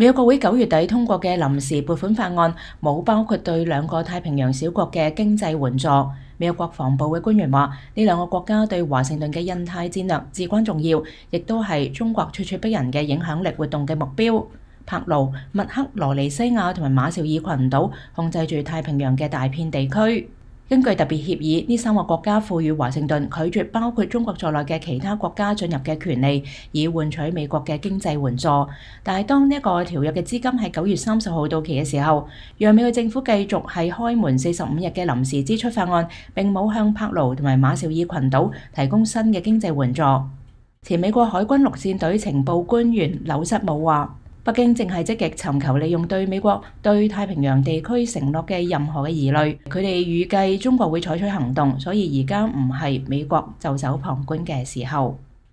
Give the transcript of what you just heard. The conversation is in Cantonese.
美國國會9月底通過嘅臨時撥款法案冇包括對兩個太平洋小國嘅經濟援助。美國國防部嘅官員話，呢兩個國家對華盛頓嘅印太戰略至關重要，亦都係中國咄咄逼人嘅影響力活動嘅目標。帕勞、密克羅尼西亞同埋馬紹爾群島控制住太平洋嘅大片地區。根據特別協議，呢3個國家賦予華盛頓拒絕包括中國在內嘅其他國家進入嘅權利，以換取美國嘅經濟援助。但係當呢一個條約嘅資金喺9月30號到期嘅時候，讓美國政府繼續係開門45日嘅臨時支出法案，並冇向帕勞同埋馬紹爾群島提供新嘅經濟援助。前美國海軍陸戰隊情報官員紐瑟姆話，北京正係積極尋求利用對美國對太平洋地區承諾嘅任何嘅疑慮，佢哋預計中國會採取行動，所以而家唔係美國袖手旁觀嘅時候。